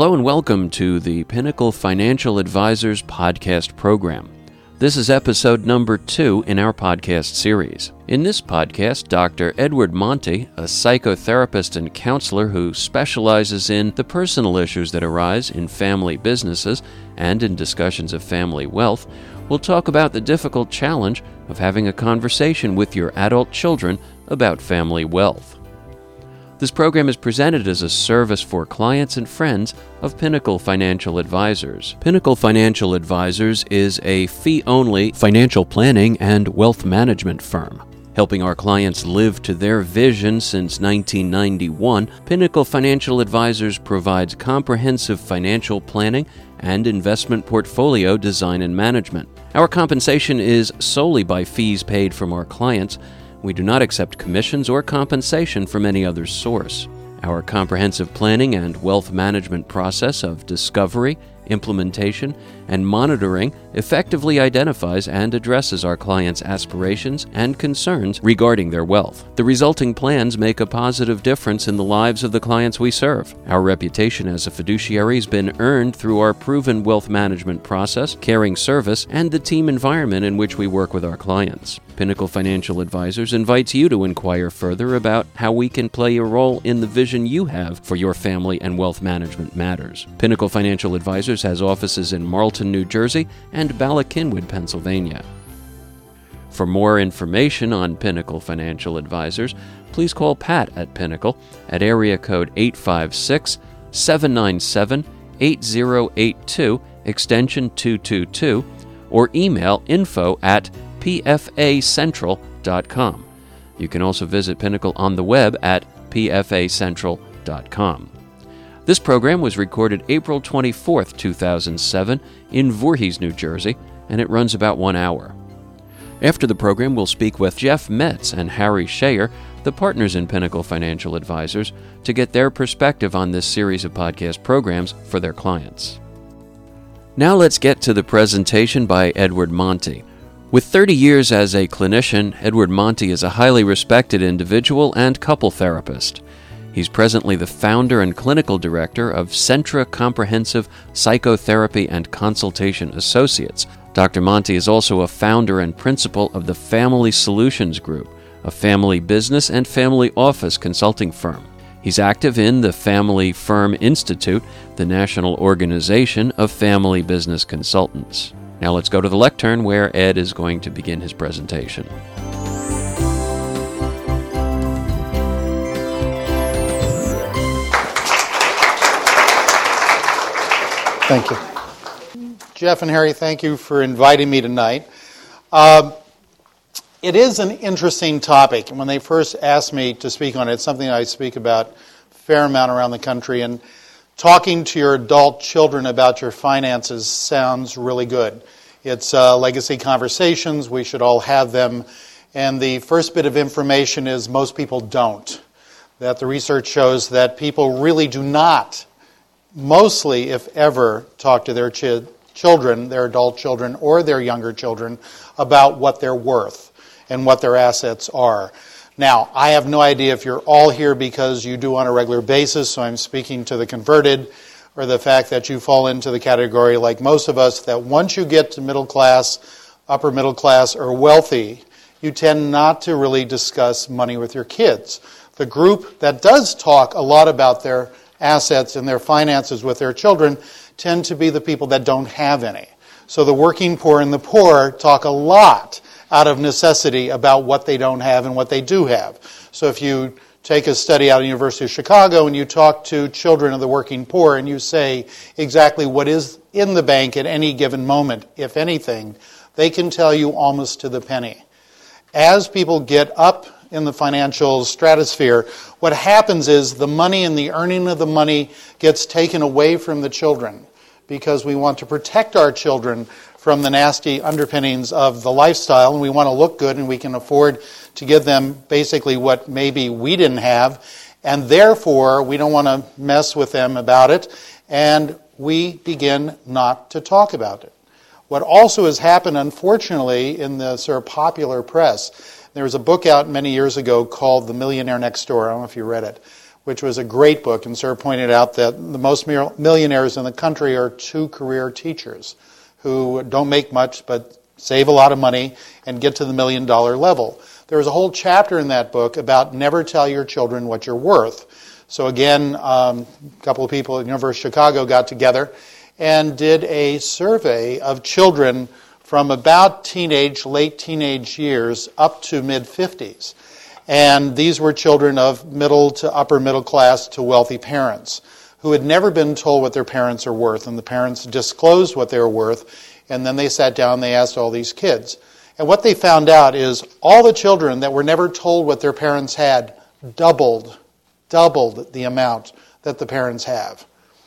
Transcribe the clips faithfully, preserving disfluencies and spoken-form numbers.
Hello and welcome to the Pinnacle Financial Advisors podcast program. This is episode number two in our podcast series. In this podcast, Doctor Edward Monty, a psychotherapist and counselor who specializes in the personal issues that arise in family businesses and in discussions of family wealth, will talk about the difficult challenge of having a conversation with your adult children about family wealth. This program is presented as a service for clients and friends of Pinnacle Financial Advisors. Pinnacle Financial Advisors is a fee-only financial planning and wealth management firm. Helping our clients live to their vision since nineteen ninety-one, Pinnacle Financial Advisors provides comprehensive financial planning and investment portfolio design and management. Our compensation is solely by fees paid from our clients. We do not accept commissions or compensation from any other source. Our comprehensive planning and wealth management process of discovery, implementation, and monitoring effectively identifies and addresses our clients' aspirations and concerns regarding their wealth. The resulting plans make a positive difference in the lives of the clients we serve. Our reputation as a fiduciary has been earned through our proven wealth management process, caring service, and the team environment in which we work with our clients. Pinnacle Financial Advisors invites you to inquire further about how we can play a role in the vision you have for your family and wealth management matters. Pinnacle Financial Advisors has offices in Marlton, New Jersey, and Bala Cynwyd, Pennsylvania. For more information on Pinnacle Financial Advisors, please call Pat at Pinnacle at area code eight five six, seven nine seven, eight zero eight two, extension two two two, or email info at p f a central dot com. You can also visit Pinnacle on the web at p f a central dot com. This program was recorded April twenty-fourth, two thousand seven in Voorhees, New Jersey, and it runs about one hour. After the program, we'll speak with Jeff Metz and Harry Shayer, the partners in Pinnacle Financial Advisors, to get their perspective on this series of podcast programs for their clients. Now let's get to the presentation by Edward Monty. With thirty years as a clinician, Edward Monty is a highly respected individual and couple therapist. He's presently the founder and clinical director of Centra Comprehensive Psychotherapy and Consultation Associates. Doctor Monty is also a founder and principal of the Family Solutions Group, a family business and family office consulting firm. He's active in the Family Firm Institute, the national organization of family business consultants. Now let's go to the lectern where Ed is going to begin his presentation. Thank you. Jeff and Harry, thank you for inviting me tonight. Uh, it is an interesting topic. When they first asked me to speak on it, it's something I speak about a fair amount around the country, and talking to your adult children about your finances sounds really good. It's uh, legacy conversations. We should all have them. And the first bit of information is most people don't. That the research shows that people really do not, mostly if ever, talk to their ch- children, their adult children, or their younger children about what they're worth and what their assets are. Now, I have no idea if you're all here because you do on a regular basis, so I'm speaking to the converted, or the fact that you fall into the category, like most of us, that once you get to middle class, upper middle class, or wealthy, you tend not to really discuss money with your kids. The group that does talk a lot about their assets and their finances with their children tend to be the people that don't have any. So the working poor and the poor talk a lot out of necessity about what they don't have and what they do have. So if you take a study out of the University of Chicago and you talk to children of the working poor and you say exactly what is in the bank at any given moment, if anything, they can tell you almost to the penny. As people get up in the financial stratosphere, what happens is the money and the earning of the money gets taken away from the children because we want to protect our children from the nasty underpinnings of the lifestyle, and we want to look good, and we can afford to give them basically what maybe we didn't have, and therefore we don't want to mess with them about it, and we begin not to talk about it. What also has happened, unfortunately, in the sort of popular press, there was a book out many years ago called The Millionaire Next Door. I don't know if you read it, which was a great book, and Sir pointed out that the most millionaires in the country are two-career teachers who don't make much but save a lot of money and get to the million-dollar level. There was a whole chapter in that book about never tell your children what you're worth. So again, um, a couple of people at the University of Chicago got together and did a survey of children from about teenage, late teenage years up to mid-fifties. And these were children of middle to upper middle class to wealthy parents who had never been told what their parents are worth, and the parents disclosed what they were worth, and then they sat down and they asked all these kids. And what they found out is all the children that were never told what their parents had doubled, doubled the amount that the parents have.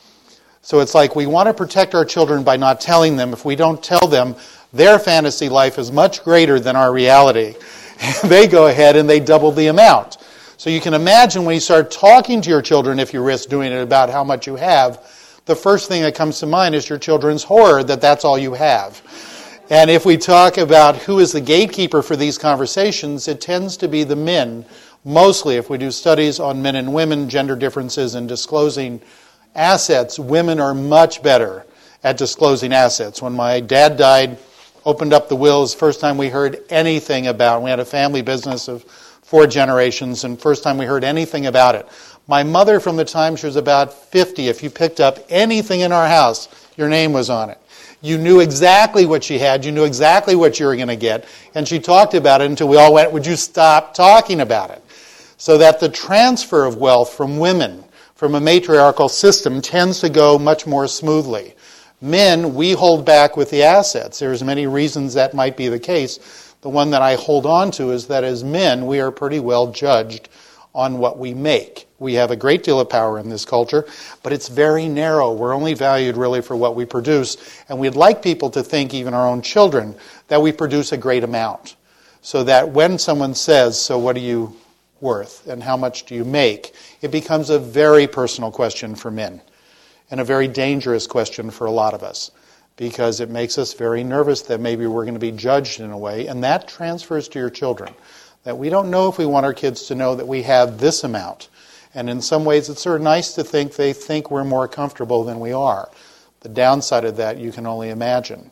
So it's like we want to protect our children by not telling them. If we don't tell them, their fantasy life is much greater than our reality. They go ahead and they double the amount. So you can imagine when you start talking to your children, if you risk doing it, about how much you have, the first thing that comes to mind is your children's horror that that's all you have. And if we talk about who is the gatekeeper for these conversations, it tends to be the men. Mostly, if we do studies on men and women, gender differences in disclosing assets, women are much better at disclosing assets. When my dad died, opened up the wills, first time we heard anything about it. We had a family business of four generations, and first time we heard anything about it. My mother, from the time she was about fifty, if you picked up anything in our house, your name was on it. You knew exactly what she had. You knew exactly what you were going to get. And she talked about it until we all went, would you stop talking about it? So that the transfer of wealth from women, from a matriarchal system, tends to go much more smoothly. Men, we hold back with the assets. There's many reasons that might be the case. The one that I hold on to is that as men, we are pretty well judged on what we make. We have a great deal of power in this culture, but it's very narrow. We're only valued really for what we produce, and we'd like people to think, even our own children, that we produce a great amount. So that when someone says, so what are you worth and how much do you make, it becomes a very personal question for men and a very dangerous question for a lot of us, because it makes us very nervous that maybe we're going to be judged in a way, and that transfers to your children. That we don't know if we want our kids to know that we have this amount. And in some ways it's sort of nice to think they think we're more comfortable than we are. The downside of that you can only imagine.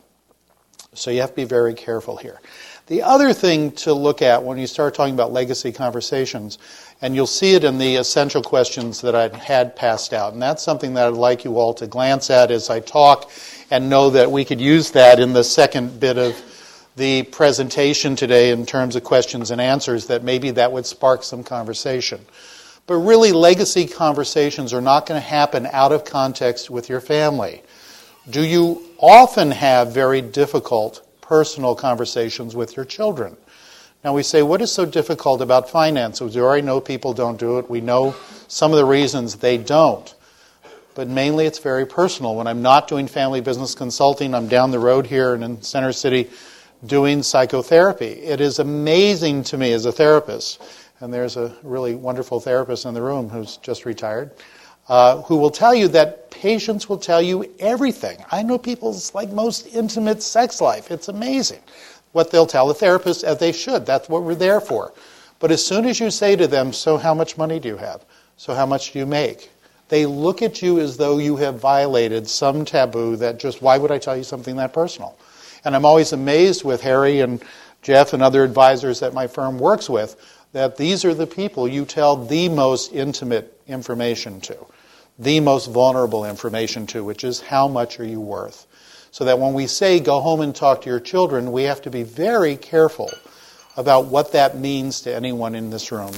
So you have to be very careful here. The other thing to look at when you start talking about legacy conversations, and you'll see it in the essential questions that I had passed out, and that's something that I'd like you all to glance at as I talk and know that we could use that in the second bit of the presentation today in terms of questions and answers, that maybe that would spark some conversation. But really, legacy conversations are not going to happen out of context with your family. Do you often have very difficult personal conversations with your children? Now we say, what is so difficult about finances? We already know people don't do it. We know some of the reasons they don't. But mainly it's very personal. When I'm not doing family business consulting, I'm down the road here and in Center City doing psychotherapy. It is amazing to me as a therapist, and there's a really wonderful therapist in the room who's just retired, uh, who will tell you that patients will tell you everything. I know people's like most intimate sex life. It's amazing what they'll tell the therapist, as they should. That's what we're there for. But as soon as you say to them, so how much money do you have? So how much do you make? They look at you as though you have violated some taboo that just, why would I tell you something that personal? And I'm always amazed with Harry and Jeff and other advisors that my firm works with, that these are the people you tell the most intimate information to, the most vulnerable information to, which is how much are you worth? So that when we say go home and talk to your children, we have to be very careful about what that means to anyone in this room.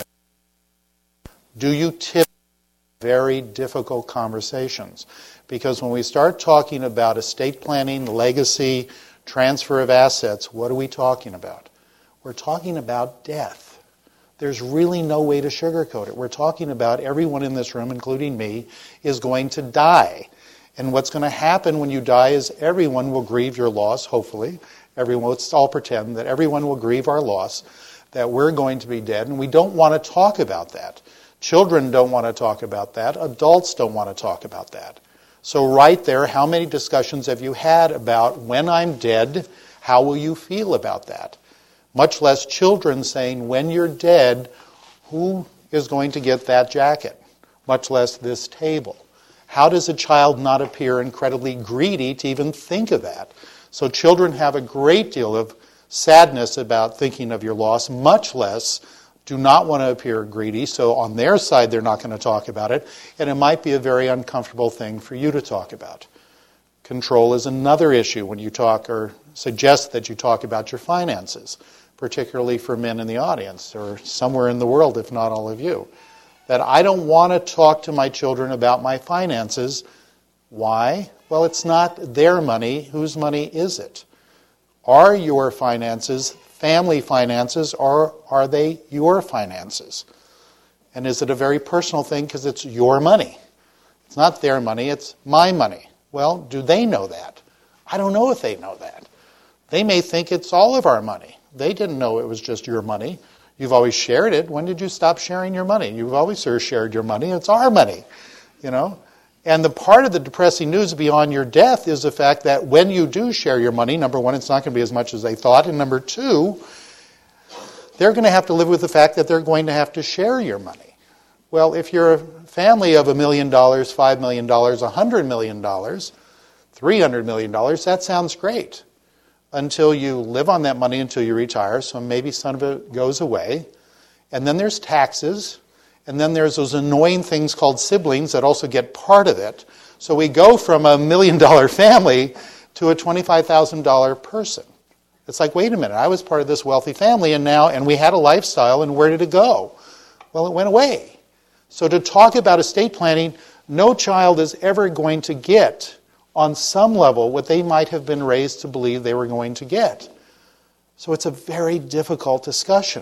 Do you tip very difficult conversations? Because when we start talking about estate planning, legacy, transfer of assets, what are we talking about? We're talking about death. There's really no way to sugarcoat it. We're talking about everyone in this room, including me, is going to die. And what's going to happen when you die is everyone will grieve your loss, hopefully. Everyone, let's all pretend that everyone will grieve our loss, that we're going to be dead, and we don't want to talk about that. Children don't want to talk about that. Adults don't want to talk about that. So right there, how many discussions have you had about when I'm dead, how will you feel about that? Much less children saying, when you're dead, who is going to get that jacket? much less this table. How does a child not appear incredibly greedy to even think of that? So children have a great deal of sadness about thinking of your loss, much less do not want to appear greedy. So on their side, they're not going to talk about it. And it might be a very uncomfortable thing for you to talk about. Control is another issue when you talk or suggest that you talk about your finances, particularly for men in the audience or somewhere in the world, if not all of you. That I don't want to talk to my children about my finances. Why? Well, it's not their money. Whose money is it? Are your finances family finances, or are they your finances? And is it a very personal thing because it's your money? It's not their money, it's my money. Well, do they know that? I don't know if they know that. They may think it's all of our money. They didn't know it was just your money. You've always shared it. When did you stop sharing your money? You've always sort of shared your money. It's our money, you know. And the part of the depressing news beyond your death is the fact that when you do share your money, number one, it's not going to be as much as they thought. And number two, they're going to have to live with the fact that they're going to have to share your money. Well, if you're a family of a million dollars, five million dollars, a hundred million dollars, three hundred million dollars, that sounds great. Until you live on that money until you retire, so maybe some of it goes away. And then there's taxes, and then there's those annoying things called siblings that also get part of it. So we go from a million-dollar family to a twenty-five thousand dollars person. It's like, wait a minute, I was part of this wealthy family, and now, and we had a lifestyle, and where did it go? Well, it went away. So to talk about estate planning, no child is ever going to get on some level what they might have been raised to believe they were going to get. So it's a very difficult discussion.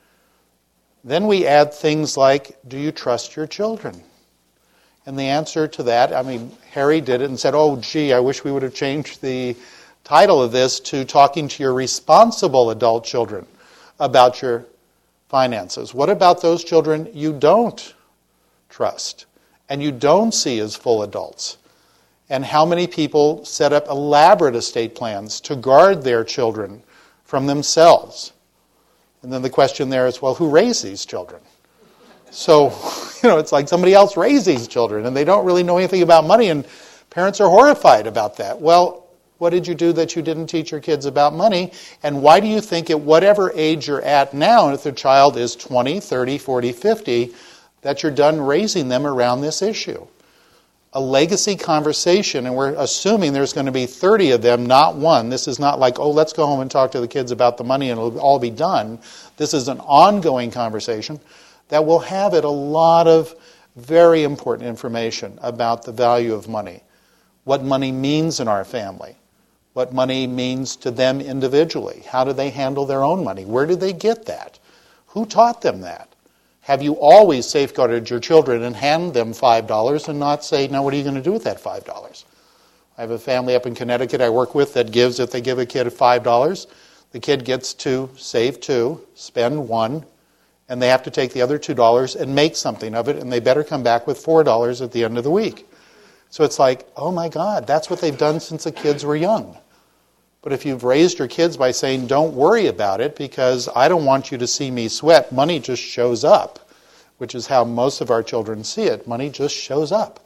Then we add things like, do you trust your children? And the answer to that, I mean, Harry did it and said, oh, gee, I wish we would have changed the title of this to talking to your responsible adult children about your finances. What about those children you don't trust and you don't see as full adults? And how many people set up elaborate estate plans to guard their children from themselves? And then the question there is, well, who raised these children? So, you know, it's like somebody else raised these children, and they don't really know anything about money, and parents are horrified about that. Well, what did you do that you didn't teach your kids about money? And why do you think at whatever age you're at now, if the child is twenty, thirty, forty, fifty, that you're done raising them around this issue? A legacy conversation, and we're assuming there's going to be thirty of them, not one. This is not like, oh, let's go home and talk to the kids about the money and it'll all be done. This is an ongoing conversation that will have it a lot of very important information about the value of money, what money means in our family, what money means to them individually. How do they handle their own money? Where did they get that? Who taught them that? Have you always safeguarded your children and hand them five dollars and not say, now what are you going to do with that five dollars? I have a family up in Connecticut I work with that gives, if they give a kid five dollars, the kid gets to save two, spend one, and they have to take the other two dollars and make something of it, and they better come back with four dollars at the end of the week. So it's like, oh my God, that's what they've done since the kids were young. But if you've raised your kids by saying, don't worry about it because I don't want you to see me sweat, money just shows up, which is how most of our children see it. Money just shows up.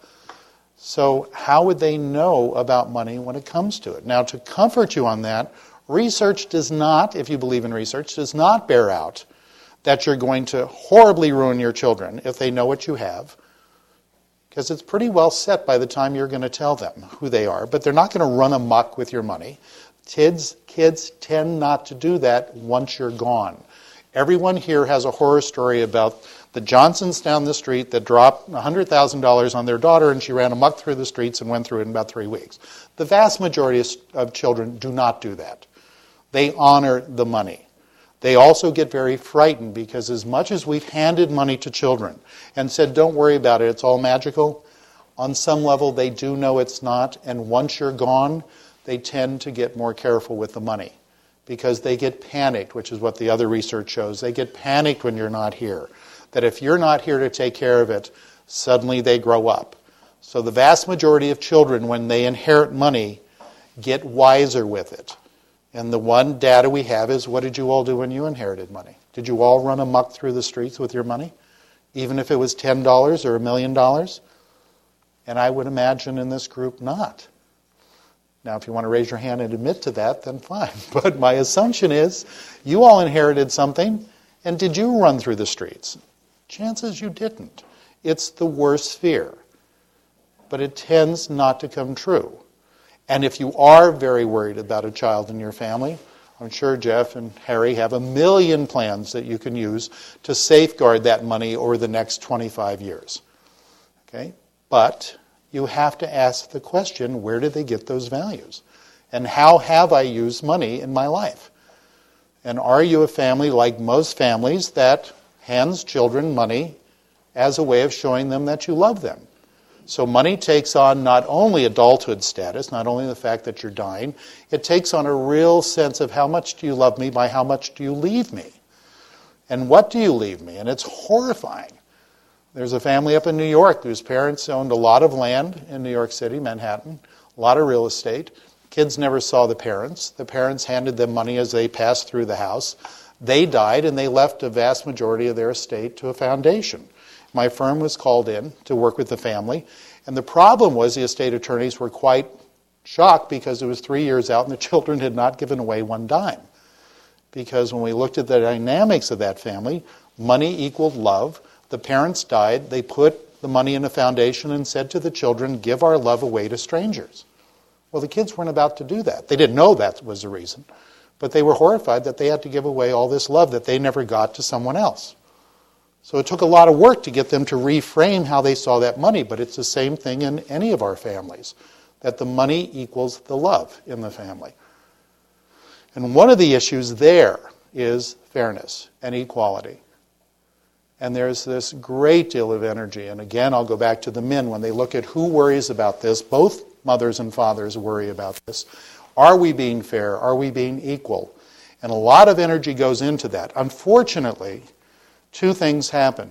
So how would they know about money when it comes to it? Now, to comfort you on that, research does not, if you believe in research, does not bear out that you're going to horribly ruin your children if they know what you have, because it's pretty well set by the time you're going to tell them who they are, but they're not going to run amok with your money. Kids, kids tend not to do that once you're gone. Everyone here has a horror story about the Johnsons down the street that dropped one hundred thousand dollars on their daughter and she ran amok through the streets and went through it in about three weeks. The vast majority of children do not do that. They honor the money. They also get very frightened because as much as we've handed money to children and said, don't worry about it, it's all magical, on some level they do know it's not, and once you're gone, they tend to get more careful with the money because they get panicked, which is what the other research shows. They get panicked when you're not here. That if you're not here to take care of it, suddenly they grow up. So the vast majority of children, when they inherit money, get wiser with it. And the one data we have is, what did you all do when you inherited money? Did you all run amok through the streets with your money? even if it was ten dollars or a million dollars? And I would imagine in this group not. Now, if you want to raise your hand and admit to that, then fine. But my assumption is you all inherited something, and did you run through the streets? Chances you didn't. It's the worst fear. But it tends not to come true. And if you are very worried about a child in your family, I'm sure Jeff and Harry have a million plans that you can use to safeguard that money over the next twenty-five years. Okay? But you have to ask the question, where did they get those values? And how have I used money in my life? And are you a family like most families that hands children money as a way of showing them that you love them? So money takes on not only adulthood status, not only the fact that you're dying, it takes on a real sense of how much do you love me by how much do you leave me? And what do you leave me? And it's horrifying. There's a family up in New York whose parents owned a lot of land in New York City, Manhattan, a lot of real estate. Kids never saw the parents. The parents handed them money as they passed through the house. They died, and they left a vast majority of their estate to a foundation. My firm was called in to work with the family, and the problem was the estate attorneys were quite shocked because it was three years out and the children had not given away one dime. Because when we looked at the dynamics of that family, money equaled love. The parents died. They put the money in a foundation and said to the children, give our love away to strangers. Well, the kids weren't about to do that. They didn't know that was the reason, but they were horrified that they had to give away all this love that they never got to someone else. So it took a lot of work to get them to reframe how they saw that money, but it's the same thing in any of our families, that the money equals the love in the family. And one of the issues there is fairness and equality. And there's this great deal of energy, and again, I'll go back to the men. When they look at who worries about this, both mothers and fathers worry about this. Are we being fair? Are we being equal? And a lot of energy goes into that. Unfortunately, two things happen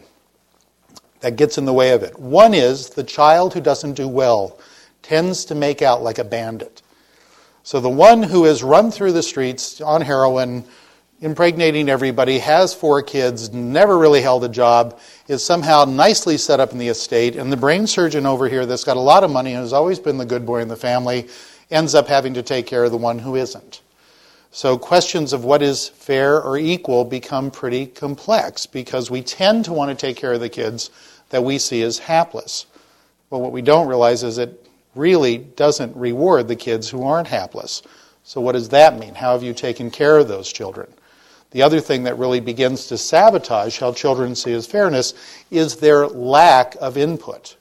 that gets in the way of it. One is the child who doesn't do well tends to make out like a bandit. So the one who has run through the streets on heroin, impregnating everybody, has four kids, never really held a job, is somehow nicely set up in the estate, and the brain surgeon over here that's got a lot of money and has always been the good boy in the family ends up having to take care of the one who isn't. So questions of what is fair or equal become pretty complex because we tend to want to take care of the kids that we see as hapless. But what we don't realize is it really doesn't reward the kids who aren't hapless. So what does that mean? How have you taken care of those children? The other thing that really begins to sabotage how children see as fairness is their lack of input.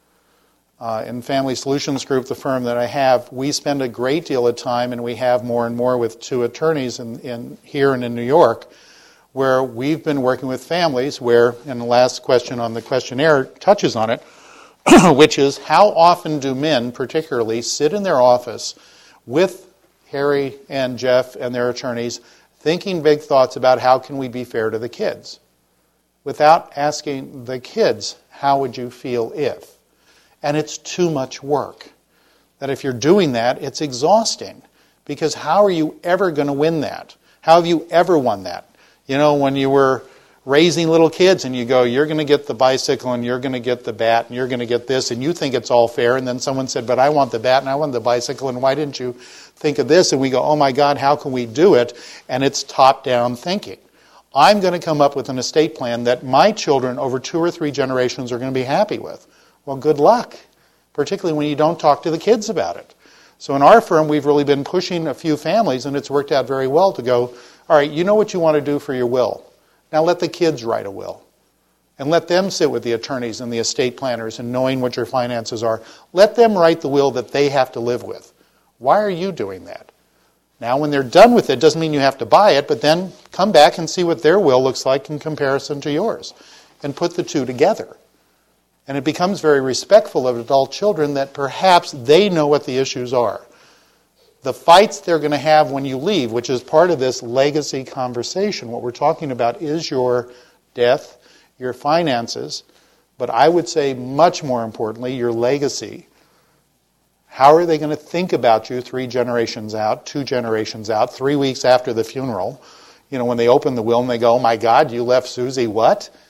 Uh, in Family Solutions Group, the firm that I have, we spend a great deal of time, and we have more and more with two attorneys in, in here and in New York, where we've been working with families where, and the last question on the questionnaire touches on it, which is how often do men particularly sit in their office with Harry and Jeff and their attorneys thinking big thoughts about how can we be fair to the kids without asking the kids, how would you feel if? And it's too much work. That if you're doing that, it's exhausting. Because how are you ever going to win that? How have you ever won that? You know, when you were raising little kids and you go, you're going to get the bicycle and you're going to get the bat and you're going to get this and you think it's all fair. And then someone said, but I want the bat and I want the bicycle and why didn't you think of this? And we go, oh my God, how can we do it? And it's top-down thinking. I'm going to come up with an estate plan that my children over two or three generations are going to be happy with. Well, good luck, particularly when you don't talk to the kids about it. So in our firm, we've really been pushing a few families, and it's worked out very well to go, all right, you know what you want to do for your will. Now let the kids write a will. And let them sit with the attorneys and the estate planners and knowing what your finances are. Let them write the will that they have to live with. Why are you doing that? Now, when they're done with it, doesn't mean you have to buy it, but then come back and see what their will looks like in comparison to yours. And put the two together. And it becomes very respectful of adult children that perhaps they know what the issues are. The fights they're going to have when you leave, which is part of this legacy conversation, what we're talking about is your death, your finances, but I would say much more importantly, your legacy. How are they going to think about you three generations out, two generations out, three weeks after the funeral? You know, when they open the will and they go, oh my God, you left Susie what?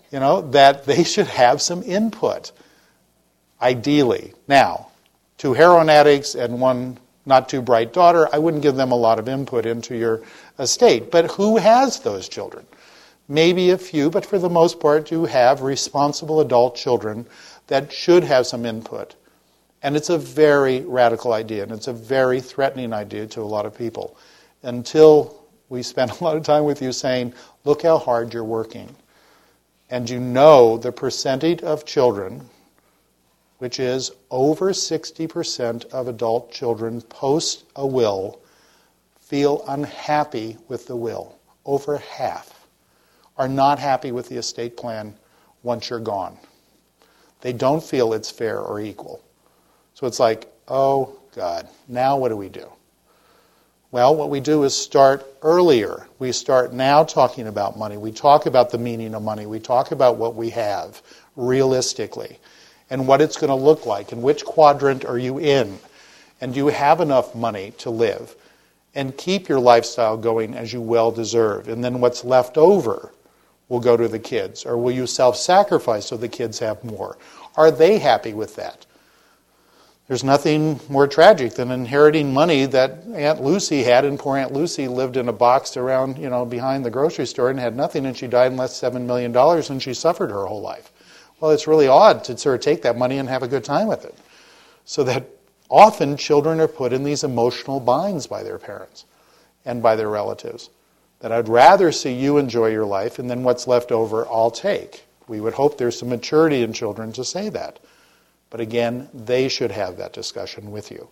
you know, that they should have some input, ideally. Now, two heroin addicts and one not too bright daughter, I wouldn't give them a lot of input into your estate. But who has those children? Maybe a few, but for the most part, you have responsible adult children that should have some input. And it's a very radical idea, and it's a very threatening idea to a lot of people. Until we spend a lot of time with you saying, look how hard you're working. And you know the percentage of children, which is over sixty percent of adult children post a will, feel unhappy with the will. Over half are not happy with the estate plan once you're gone. They don't feel it's fair or equal. So it's like, oh, God, now what do we do? Well, what we do is start earlier. We start now talking about money. We talk about the meaning of money. We talk about what we have realistically and what it's going to look like and which quadrant are you in. And do you have enough money to live and keep your lifestyle going as you well deserve? And then what's left over will go to the kids. Or will you self-sacrifice so the kids have more? Are they happy with that? There's nothing more tragic than inheriting money that Aunt Lucy had, and poor Aunt Lucy lived in a box around, you know, behind the grocery store and had nothing, and she died and left seven million dollars, and she suffered her whole life. Well, it's really odd to sort of take that money and have a good time with it. So that often children are put in these emotional binds by their parents and by their relatives. That I'd rather see you enjoy your life, and then what's left over I'll take. We would hope there's some maturity in children to say that. But again, they should have that discussion with you.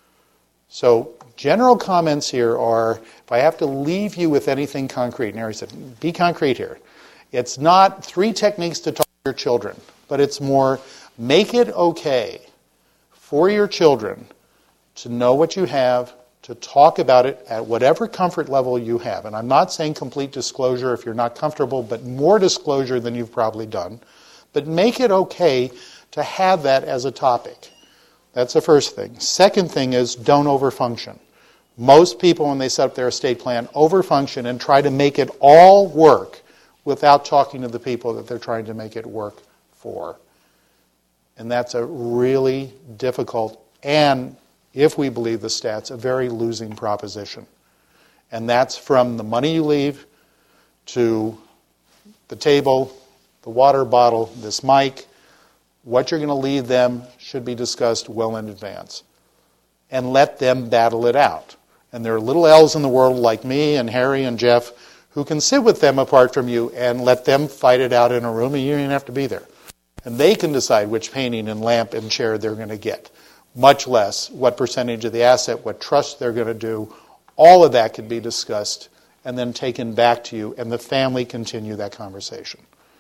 So general comments here are, if I have to leave you with anything concrete, and Harry said, be concrete here. It's not three techniques to talk to your children, but it's more, make it okay for your children to know what you have, to talk about it at whatever comfort level you have. And I'm not saying complete disclosure if you're not comfortable, but more disclosure than you've probably done. But make it okay to have that as a topic. That's the first thing. Second thing is, don't overfunction. Most people, when they set up their estate plan, overfunction and try to make it all work without talking to the people that they're trying to make it work for. And that's a really difficult, and if we believe the stats, a very losing proposition. And that's from the money you leave to the table, the water bottle, this mic. What you're going to leave them should be discussed well in advance. And let them battle it out. And there are little elves in the world like me and Harry and Jeff who can sit with them apart from you and let them fight it out in a room, and you don't even have to be there. And they can decide which painting and lamp and chair they're going to get. Much less what percentage of the asset, what trust they're going to do. All of that can be discussed and then taken back to you, and the family continue that conversation.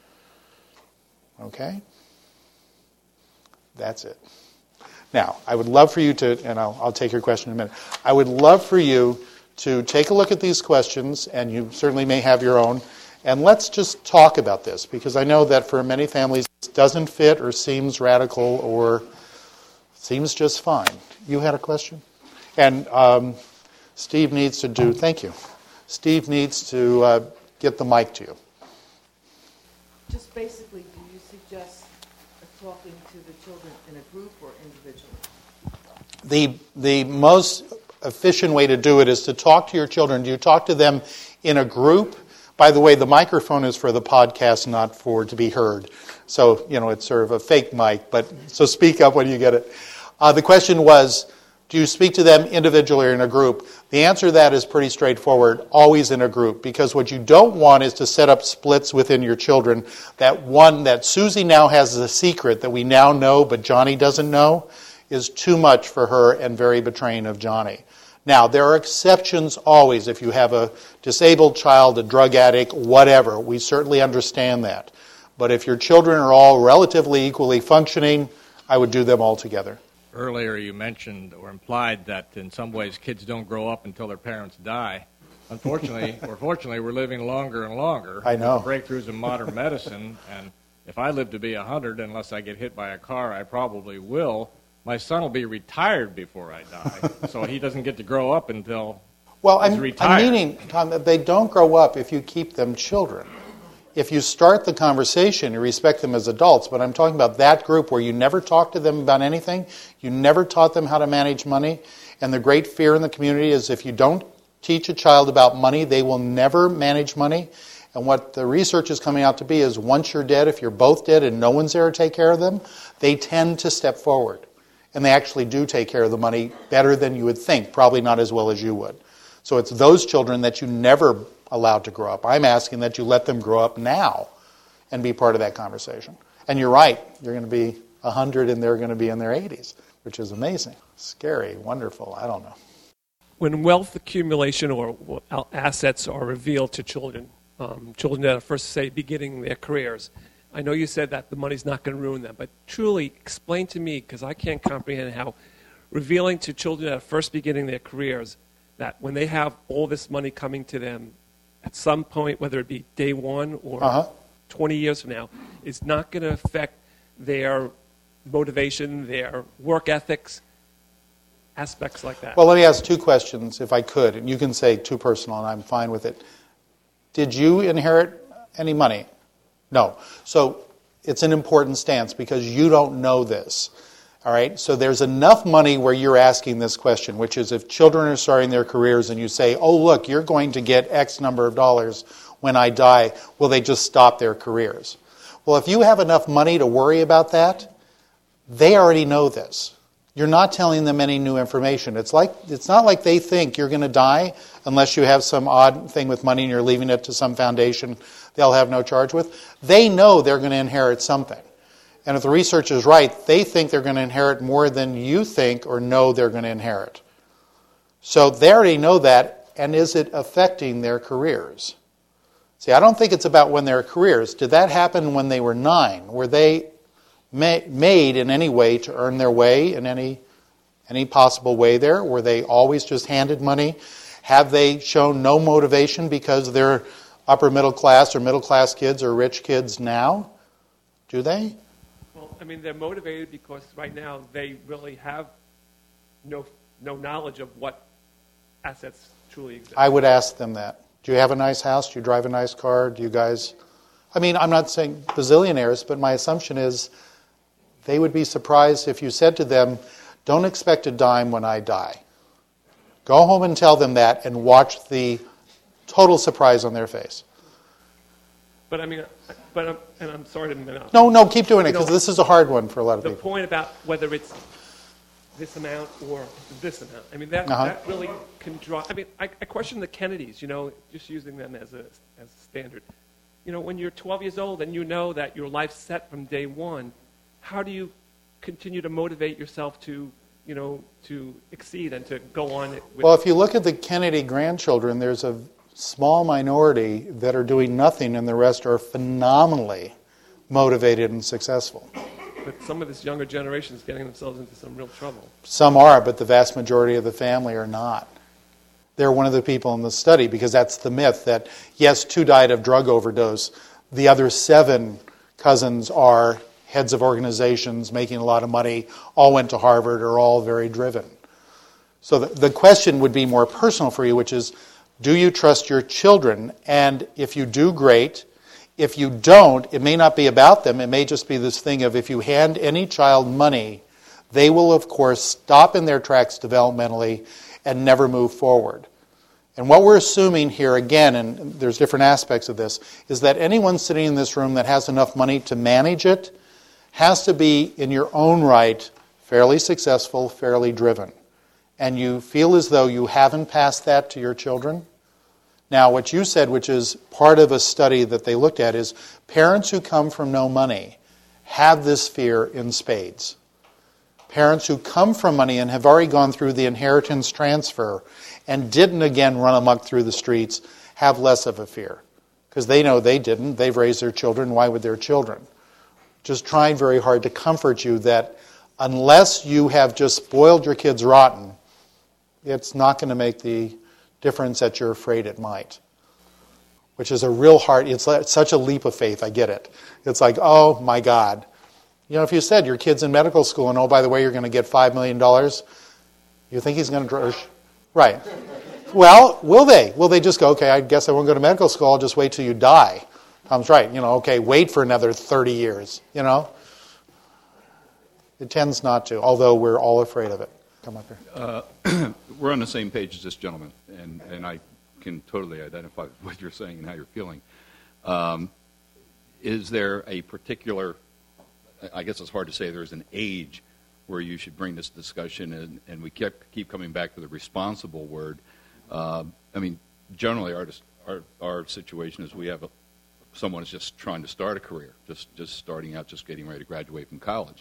Okay? That's it. Now, I would love for you to, and I'll, I'll take your question in a minute, I would love for you to take a look at these questions, and you certainly may have your own, and let's just talk about this, because I know that for many families it doesn't fit or seems radical or seems just fine. You had a question? And um, Steve needs to do, thank you, Steve needs to uh, get the mic to you. Just basically, do you suggest talking to the children in a group or individually? The the most efficient way to do it is to talk to your children. Do you talk to them in a group? By the way, the microphone is for the podcast, not for to be heard. So, you know, it's sort of a fake mic, but so speak up when you get it. Uh, the question was, do you speak to them individually or in a group? The answer to that is pretty straightforward, always in a group, because what you don't want is to set up splits within your children. That one that Susie now has a secret that we now know but Johnny doesn't know is too much for her and very betraying of Johnny. Now, there are exceptions always. If you have a disabled child, a drug addict, whatever, we certainly understand that. But if your children are all relatively equally functioning, I would do them all together. Earlier you mentioned or implied that in some ways kids don't grow up until their parents die. Unfortunately, or fortunately, we're living longer and longer. I know. Breakthroughs in modern medicine, and if I live to be one hundred, unless I get hit by a car, I probably will, my son will be retired before I die. So he doesn't get to grow up until well, he's I'm, retired. I'm meaning, Tom, that they don't grow up if you keep them children. if you start the conversation, you respect them as adults, but I'm talking about that group where you never talk to them about anything, you never taught them how to manage money, and the great fear in the community is if you don't teach a child about money, they will never manage money. And what the research is coming out to be is once you're dead, if you're both dead and no one's there to take care of them, they tend to step forward. And they actually do take care of the money better than you would think, probably not as well as you would. So it's those children that you never allowed to grow up. I'm asking that you let them grow up now and be part of that conversation. And you're right, you're going to be one hundred and they're going to be in their eighties, which is amazing. Scary, wonderful, I don't know. When wealth accumulation or assets are revealed to children, um, children that are first, say, beginning their careers, I know you said that the money's not going to ruin them, but truly explain to me, because I can't comprehend how revealing to children that are first beginning their careers that when they have all this money coming to them at some point, whether it be day one or uh-huh. twenty years from now, is not going to affect their motivation, their work ethics, aspects like that. Well, let me ask two questions, if I could, and you can say too personal, and I'm fine with it. Did you inherit any money? No. So it's an important stance because you don't know this. All right? So there's enough money where you're asking this question, which is if children are starting their careers and you say, oh, look, you're going to get X number of dollars when I die, will they just stop their careers? Well, if you have enough money to worry about that, they already know this. You're not telling them any new information. It's like it's not like they think you're going to die unless you have some odd thing with money and you're leaving it to some foundation they'll have no charge with. They know they're going to inherit something. And if the research is right, they think they're going to inherit more than you think or know they're going to inherit. So they already know that, and is it affecting their careers? See, I don't think it's about when their careers. Did that happen when they were nine? Were they ma- made in any way to earn their way in any any possible way there? Were they always just handed money? Have they shown no motivation because they're upper middle class or middle class kids or rich kids now? Do they? I mean, they're motivated because right now they really have no no knowledge of what assets truly exist. I would ask them that. Do you have a nice house? Do you drive a nice car? Do you guys... I mean, I'm not saying bazillionaires, but my assumption is they would be surprised if you said to them, don't expect a dime when I die. Go home and tell them that and watch the total surprise on their face. But I mean, but I'm, and I'm sorry to interrupt. No, no, keep doing it because this is a hard one for a lot of the people. The point about whether it's this amount or this amount, I mean, that uh-huh. that really can draw. I mean, I, I question the Kennedys. You know, just using them as a as a standard. You know, when you're twelve years old and you know that your life's set from day one, how do you continue to motivate yourself to, you know, to exceed and to go on? With well, if you look at the Kennedy grandchildren, there's a small minority that are doing nothing and the rest are phenomenally motivated and successful. But some of this younger generation is getting themselves into some real trouble. Some are, but the vast majority of the family are not. They're one of the people in the study because that's the myth that, yes, two died of drug overdose. The other seven cousins are heads of organizations making a lot of money, all went to Harvard, are all very driven. So the, the question would be more personal for you, which is, do you trust your children? And if you do, great. If you don't, it may not be about them. It may just be this thing of if you hand any child money, they will, of course, stop in their tracks developmentally and never move forward. And what we're assuming here, again, and there's different aspects of this, is that anyone sitting in this room that has enough money to manage it has to be, in your own right, fairly successful, fairly driven. And you feel as though you haven't passed that to your children. Now, what you said, which is part of a study that they looked at, is parents who come from no money have this fear in spades. Parents who come from money and have already gone through the inheritance transfer and didn't again run amok through the streets have less of a fear. Because they know they didn't. They've raised their children. Why would their children? Just trying very hard to comfort you that unless you have just spoiled your kids rotten, it's not going to make the difference that you're afraid it might. Which is a real hard, it's like, such a leap of faith, I get it. It's like, oh my God. You know, if you said your kid's in medical school and oh, by the way, you're going to get five million dollars, you think he's going to... Right. Well, will they? Will they just go, okay, I guess I won't go to medical school, I'll just wait till you die. Tom's right. You know, okay, wait for another thirty years, you know. It tends not to, although we're all afraid of it. Come up here. Uh, we're on the same page as this gentleman, and, and I can totally identify with what you're saying and how you're feeling. Um, is there a particular, I guess it's hard to say there's an age where you should bring this discussion, and, and we kept, keep coming back to the responsible word. Uh, I mean, generally our, our, our situation is we have a, someone is just trying to start a career, just, just starting out, just getting ready to graduate from college.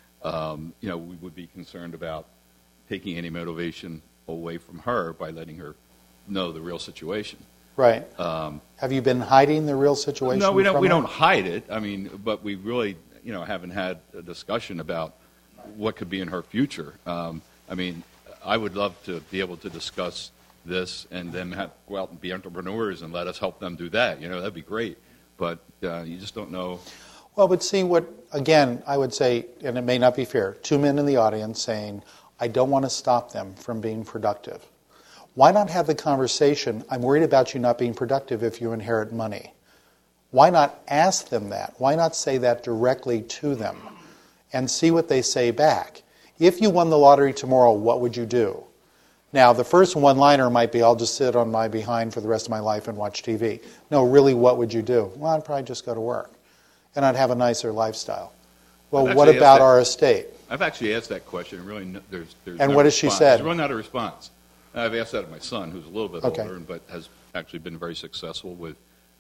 Um, you know, we would be concerned about taking any motivation away from her by letting her know the real situation. Right. Um, have you been hiding the real situation? No, we don't. From We her? don't hide it. I mean, but we really, you know, haven't had a discussion about what could be in her future. Um, I mean, I would love to be able to discuss this and then have, go out and be entrepreneurs and let us help them do that. You know, that'd be great. But uh, you just don't know. Well, but see what, again, I would say, and it may not be fair, two men in the audience saying, I don't want to stop them from being productive. Why not have the conversation, I'm worried about you not being productive if you inherit money? Why not ask them that? Why not say that directly to them and see what they say back? If you won the lottery tomorrow, what would you do? Now, the first one-liner might be, I'll just sit on my behind for the rest of my life and watch T V. No, really, what would you do? Well, I'd probably just go to work. And I'd have a nicer lifestyle. Well, I've what actually about asked that- our estate? I've actually asked that question. And really, no, there's there's And no what has she response. said? There's really not a response. I've asked that of my son, who's a little bit Okay. older, but has actually been very successful with,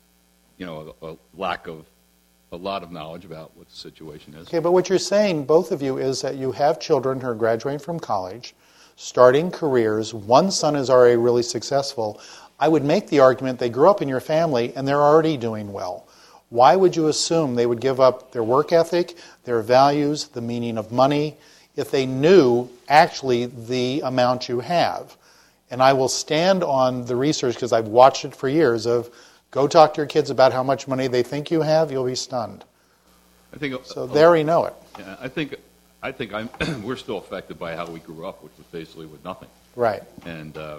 you know, a, a lack of a lot of knowledge about what the situation is. Okay, but what you're saying, both of you, is that you have children who are graduating from college, starting careers. One son is already really successful. I would make the argument they grew up in your family and they're already doing well. Why would you assume they would give up their work ethic, their values, the meaning of money, if they knew actually the amount you have? And I will stand on the research, because I've watched it for years, of go talk to your kids about how much money they think you have, you'll be stunned. I think So there we know it. Yeah, I think I think I'm we're still affected by how we grew up, which was basically with nothing. Right. And uh,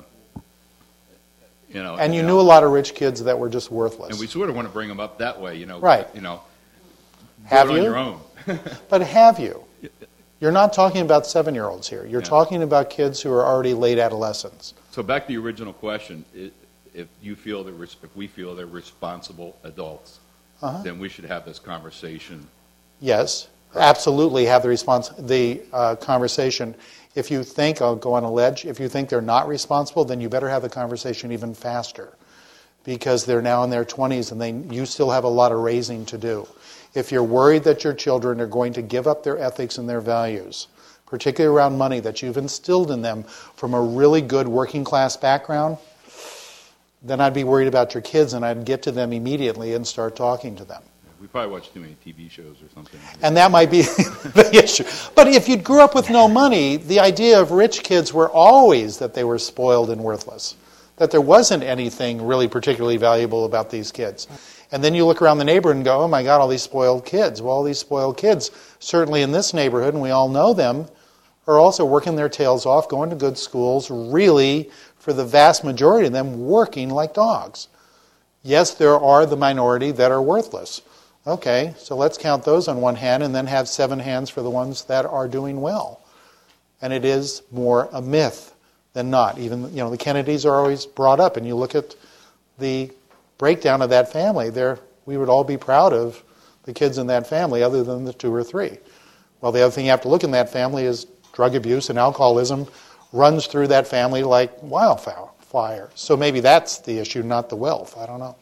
you know, And you know, knew a lot of rich kids that were just worthless. and we sort of want to bring them up that way, you know. Right. You know, do Have it on you? your own. But have you? You're not talking about seven-year-olds here. You're Yeah. talking about kids who are already late adolescents. So back to the original question: i- if you feel that res- if we feel they're responsible adults, Uh-huh. then we should have this conversation. Yes, absolutely have the response, the uh, conversation. If you think, I'll go on a ledge, if you think they're not responsible, then you better have the conversation even faster, because they're now in their twenties and they, you still have a lot of raising to do. If you're worried that your children are going to give up their ethics and their values, particularly around money that you've instilled in them from a really good working class background, then I'd be worried about your kids and I'd get to them immediately and start talking to them. We probably watch too many T V shows or something. And that might be the issue. But if you grew up with no money, the idea of rich kids were always that they were spoiled and worthless, that there wasn't anything really particularly valuable about these kids. And then you look around the neighborhood and go, oh my God, all these spoiled kids. Well, all these spoiled kids, certainly in this neighborhood, and we all know them, are also working their tails off, going to good schools, really, for the vast majority of them, working like dogs. Yes, there are the minority that are worthless. Okay, so let's count those on one hand and then have seven hands for the ones that are doing well. And it is more a myth than not. Even, you know, the Kennedys are always brought up, and you look at the breakdown of that family, there we would all be proud of the kids in that family other than the two or three. Well, the other thing you have to look in that family is drug abuse and alcoholism runs through that family like wildfire. So maybe that's the issue, not the wealth. I don't know.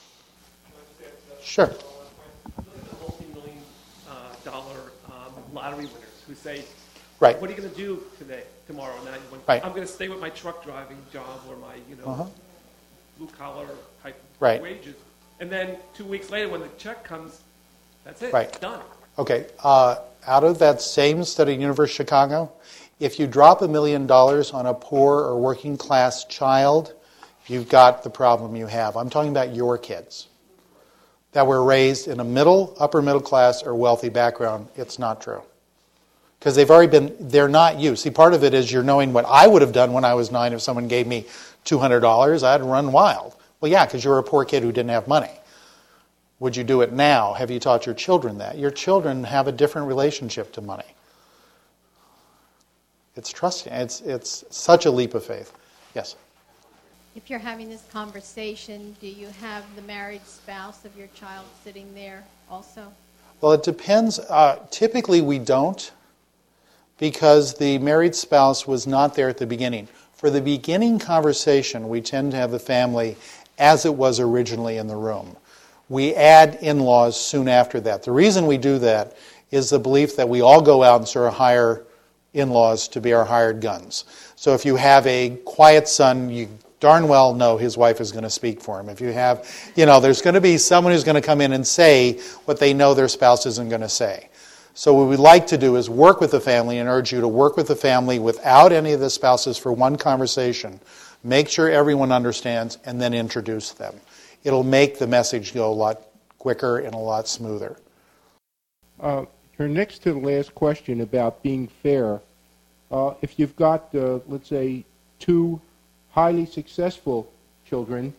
Sure. Multi-million uh, dollar um, lottery winners who say, Right. what are you going to do today, tomorrow night? When Right. I'm going to stay with my truck driving job or my, you know, Uh-huh. blue collar type Right. wages. And then two weeks later when the check comes, that's it. Right. It's done. Okay. Uh, out of that same study at University of Chicago, if you drop a million dollars on a poor or working class child, you've got the problem you have. I'm talking about your kids that were raised in a middle, upper middle class, or wealthy background. It's not true. Because they've already been, they're not you. See, part of it is you're knowing what I would have done when I was nine if someone gave me two hundred dollars. I'd run wild. Well, yeah, because you were a poor kid who didn't have money. Would you do it now? Have you taught your children that? Your children have a different relationship to money. It's trusting. It's, it's such a leap of faith. Yes? If you're having this conversation, do you have the married spouse of your child sitting there also? Well, it depends. Uh, typically, we don't, because the married spouse was not there at the beginning. For the beginning conversation, we tend to have the family as it was originally in the room. We add in-laws soon after that. The reason we do that is the belief that we all go out and sort of hire in-laws to be our hired guns. So if you have a quiet son, you darn well know his wife is going to speak for him. If you have, you know, there's going to be someone who's going to come in and say what they know their spouse isn't going to say. So what we like to do is work with the family and urge you to work with the family without any of the spouses for one conversation. Make sure everyone understands and then introduce them. It'll make the message go a lot quicker and a lot smoother. Uh, you're next to the last question about being fair. Uh, if you've got, uh, let's say, two highly successful children,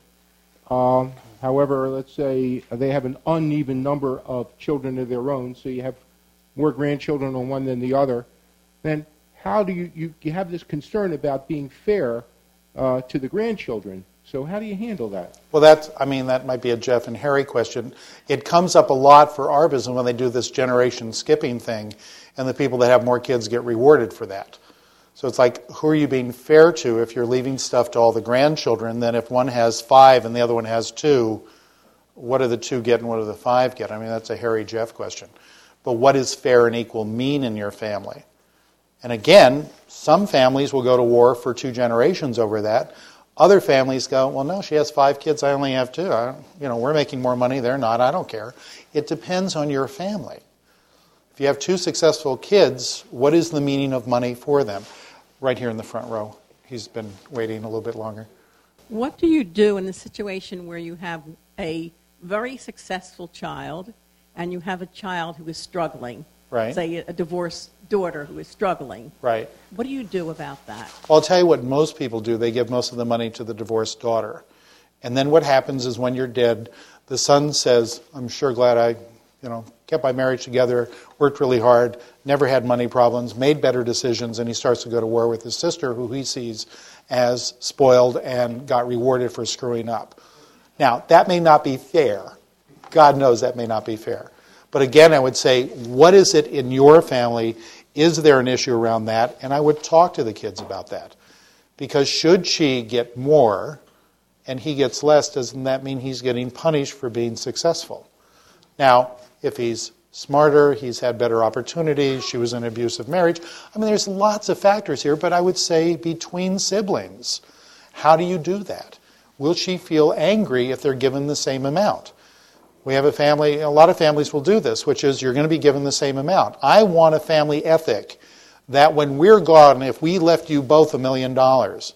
um, however, let's say they have an uneven number of children of their own, so you have more grandchildren on one than the other, then how do you, you, you have this concern about being fair uh, to the grandchildren. So how do you handle that? Well, that's, I mean, that might be a Jeff and Harry question. It comes up a lot for our business when they do this generation skipping thing, and the people that have more kids get rewarded for that. So it's like, who are you being fair to if you're leaving stuff to all the grandchildren? Then if one has five and the other one has two, what do the two get and what do the five get? I mean, that's a Harry Jeff question. But what does fair and equal mean in your family? And again, some families will go to war for two generations over that. Other families go, well, no, she has five kids, I only have two. I, you know, we're making more money, they're not, I don't care. It depends on your family. If you have two successful kids, what is the meaning of money for them? Right here in the front row. He's been waiting a little bit longer. What do you do in a situation where you have a very successful child and you have a child who is struggling? Right. Say a divorced daughter who is struggling. Right. What do you do about that? Well, I'll tell you what most people do. They give most of the money to the divorced daughter. And then what happens is when you're dead, the son says, I'm sure glad I, you know, kept my marriage together, worked really hard, never had money problems, made better decisions, and he starts to go to war with his sister, who he sees as spoiled and got rewarded for screwing up. Now, that may not be fair. God knows that may not be fair. But again, I would say, what is it in your family? Is there an issue around that? And I would talk to the kids about that. Because should she get more and he gets less, doesn't that mean he's getting punished for being successful? Now, if he's smarter, he's had better opportunities, she was in an abusive marriage. I mean, there's lots of factors here, but I would say between siblings, how do you do that? Will she feel angry if they're given the same amount? We have a family, a lot of families will do this, which is you're going to be given the same amount. I want a family ethic that when we're gone, if we left you both a million dollars,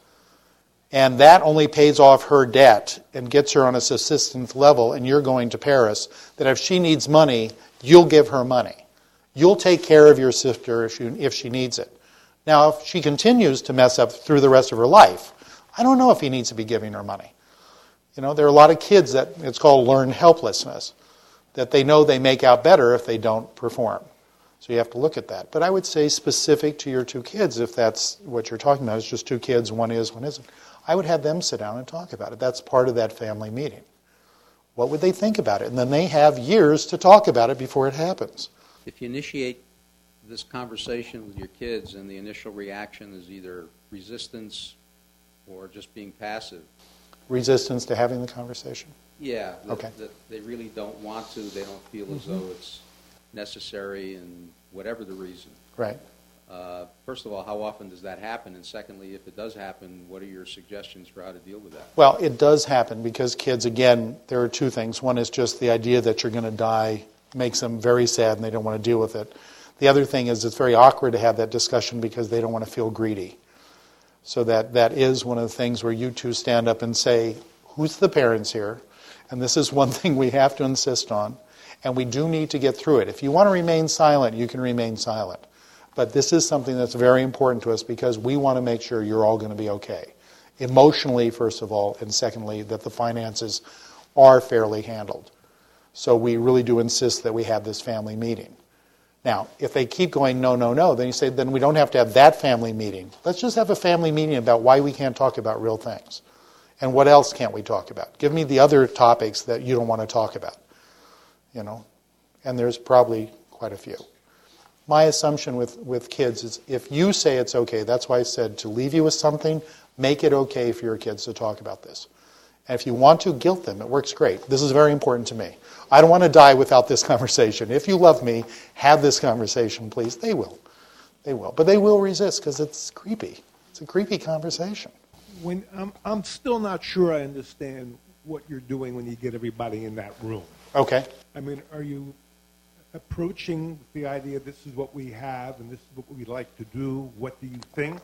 and that only pays off her debt and gets her on a subsistence level, and you're going to Paris, that if she needs money, you'll give her money. You'll take care of your sister if she, if she needs it. Now, if she continues to mess up through the rest of her life, I don't know if he needs to be giving her money. You know, there are a lot of kids that it's called learned helplessness, that they know they make out better if they don't perform. So you have to look at that. But I would say specific to your two kids, if that's what you're talking about, it's just two kids, one is, one isn't. I would have them sit down and talk about it. That's part of that family meeting. What would they think about it? And then they have years to talk about it before it happens. If you initiate this conversation with your kids and the initial reaction is either resistance or just being passive, Resistance to having the conversation? Yeah. That, okay. That they really don't want to. They don't feel mm-hmm. as though it's necessary, and whatever the reason. Right. Uh, first of all, how often does that happen? And secondly, if it does happen, what are your suggestions for how to deal with that? Well, it does happen because kids, again, there are two things. One is just the idea that you're going to die makes them very sad and they don't want to deal with it. The other thing is it's very awkward to have that discussion because they don't want to feel greedy. So that, that is one of the things where you two stand up and say, who's the parents here? And this is one thing we have to insist on. And we do need to get through it. If you want to remain silent, you can remain silent. But this is something that's very important to us because we want to make sure you're all going to be okay. Emotionally, first of all, and secondly, that the finances are fairly handled. So we really do insist that we have this family meeting. Now, if they keep going, no, no, no, then you say, then we don't have to have that family meeting. Let's just have a family meeting about why we can't talk about real things. And what else can't we talk about? Give me the other topics that you don't want to talk about. You know, and there's probably quite a few. My assumption with, with kids is if you say it's okay, that's why I said to leave you with something, make it okay for your kids to talk about this. And if you want to, guilt them. It works great. This is very important to me. I don't want to die without this conversation. If you love me, have this conversation, please. They will. They will. But they will resist because it's creepy. It's a creepy conversation. When I'm, I'm still not sure I understand what you're doing when you get everybody in that room. Okay. I mean, are you approaching the idea this is what we have and this is what we'd like to do? What do you think?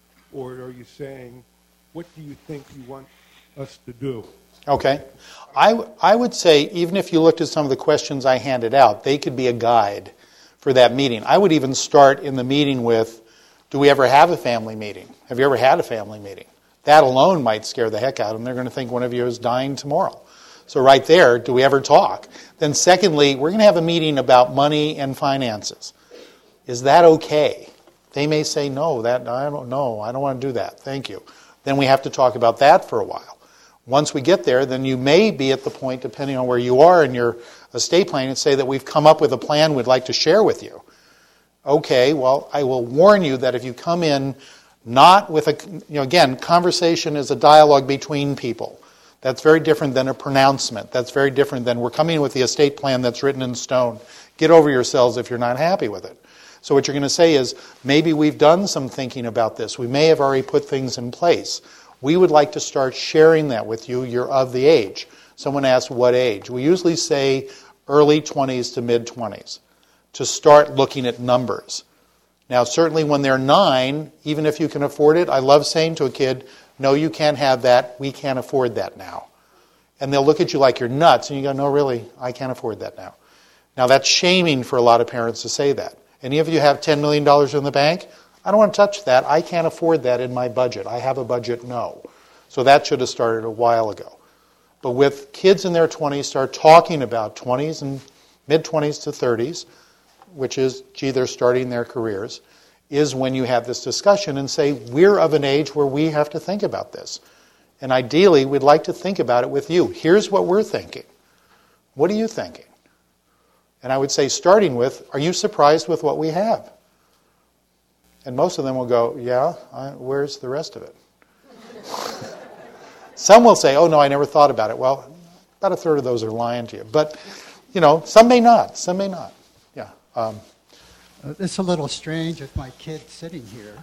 Or are you saying, what do you think you want us to do? Okay. I, I would say, even if you looked at some of the questions I handed out, they could be a guide for that meeting. I would even start in the meeting with, do we ever have a family meeting? Have you ever had a family meeting? That alone might scare the heck out of them. They're going to think one of you is dying tomorrow. So right there, do we ever talk? Then secondly, we're going to have a meeting about money and finances. Is that okay? They may say, no, that I don't know. I don't want to do that. Thank you. Then we have to talk about that for a while. Once we get there, then you may be at the point, depending on where you are in your estate plan, and say that we've come up with a plan we'd like to share with you. Okay, well, I will warn you that if you come in not with a, you know, again, conversation is a dialogue between people. That's very different than a pronouncement. That's very different than we're coming in with the estate plan that's written in stone. Get over yourselves if you're not happy with it. So what you're going to say is, maybe we've done some thinking about this. We may have already put things in place. We would like to start sharing that with you. You're of the age. Someone asked what age. We usually say early twenties to mid-twenties to start looking at numbers. Now, certainly when they're nine, even if you can afford it, I love saying to a kid, no, you can't have that. We can't afford that now. And they'll look at you like you're nuts, and you go, no, really, I can't afford that now. Now, that's shaming for a lot of parents to say that. Any of you have ten million dollars in the bank? I don't want to touch that. I can't afford that in my budget. I have a budget, no. So that should have started a while ago. But with kids in their twenties, start talking about twenties and mid-twenties to thirties, which is, gee, they're starting their careers, is when you have this discussion and say, we're of an age where we have to think about this. And ideally, we'd like to think about it with you. Here's what we're thinking. What are you thinking? And I would say, starting with, are you surprised with what we have? And most of them will go, yeah, I, where's the rest of it? Some will say, oh, no, I never thought about it. Well, about a third of those are lying to you. But, you know, some may not. Some may not. Yeah. Um, uh, it's a little strange with my kid sitting here.